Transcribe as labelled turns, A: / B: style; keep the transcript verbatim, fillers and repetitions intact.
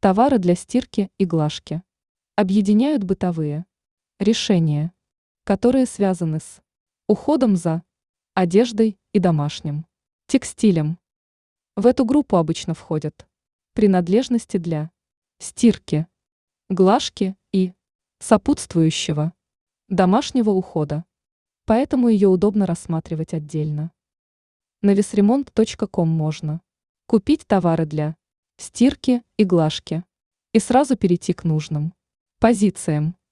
A: Товары для стирки и глажки. Объединяют бытовые решения, которые связаны с уходом за одеждой и домашним текстилем. В эту группу обычно входят принадлежности для стирки, глажки и сопутствующего домашнего ухода, поэтому ее удобно рассматривать отдельно. На весремонт точка ком можно купить товары для стирки и глажки и сразу перейти к нужным позициям.